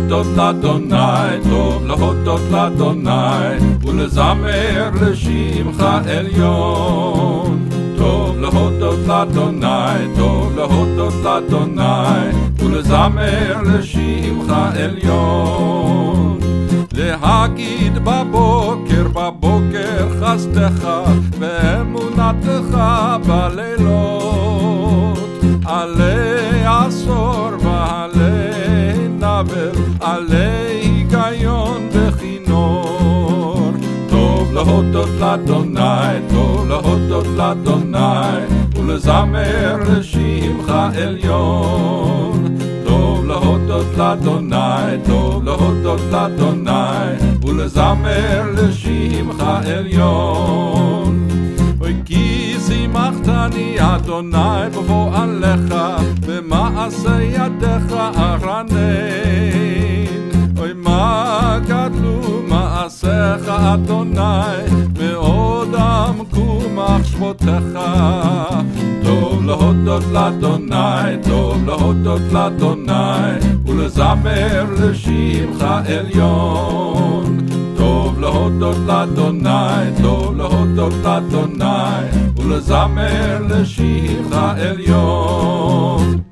להודות לאדוני, טוב להודות לאדוני, ולזמר לשמך עליון. טוב להודות לאדוני, טוב להודות לאדוני, ולזמר לשמך עליון. להגיד בבוקר, בבוקר חסדך, ואמונתך בלילות. עלי עשור ועלי נבל, עלי היגיון בכינור. טוב להודות לאדוני, טוב להודות לאדוני, ולזמר לשמך עליון. טוב להודות לאדוני, טוב להודות לאדוני, ולזמר לשמך עליון. אוי כי שימחתני אדוני בפועלך, במעשה ידיך ארנן. אוי מה גדלו מעשיך אדוני, מאוד עמקו מחשבותיך. טוב להודות לאדוני, טוב להודות לאדוני, ולזמר לשמך עליון. טוב להודות לאדוני, טוב להודות לאדוני, ולזמר לשמך עליון.